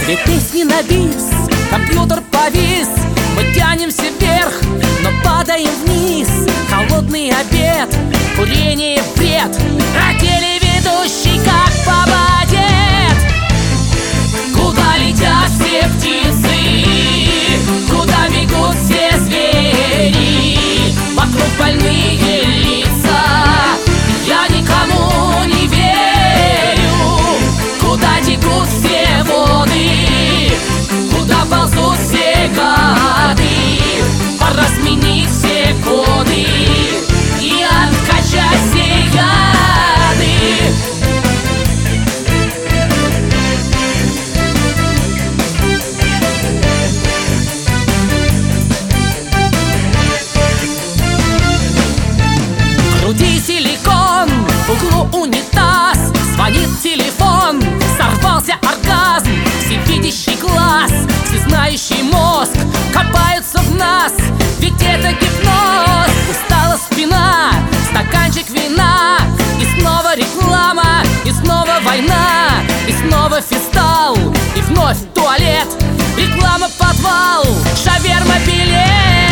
Две песни на бис, компьютер повис. Мы тянемся вверх, но падаем вниз. Холодный обед, курение, бред, а телеведущий как попадет. Куда летят все птицы, куда бегут все звери? Вокруг больные лица, я никому не верю. Куда текут все воды, куда ползут все гады? Пора сменить все коды и откачать все яды. В груди силикон, в углу унитаз. Звонит телефон, сорвался оргазм. Всевидящий глаз, всезнающий мозг копаются в нас, ведь это гипноз. Устала спина, стаканчик вина, и снова реклама, и снова война, и снова фистал, и вновь туалет. Реклама, подвал, шаверма, билет.